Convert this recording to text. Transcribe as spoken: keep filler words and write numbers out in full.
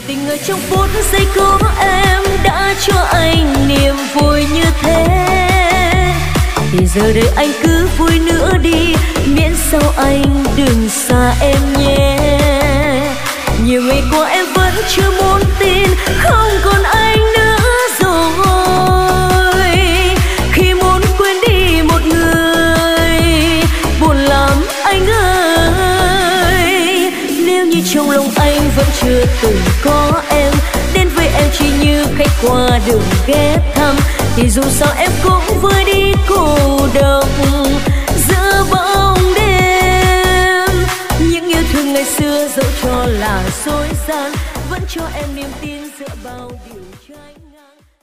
tình ở trong phút giây có em đã cho anh niềm vui như thế. Thì giờ đây anh cứ vui nữa đi, miễn sao anh đừng xa em nhé. Nhiều ngày qua em vẫn chưa muốn tin, không còn anh nữa rồi. Khi muốn quên đi một người, buồn lắm anh ơi. Nếu như trong lòng anh vẫn chưa từng có em, đến với em chỉ như khách qua đường ghé thăm, thì dù sao em cũng vui đi cô độc giữa bóng đêm. Những yêu thương ngày xưa dẫu cho là dối gian, vẫn cho em niềm tin giữa bao điều trái ngang.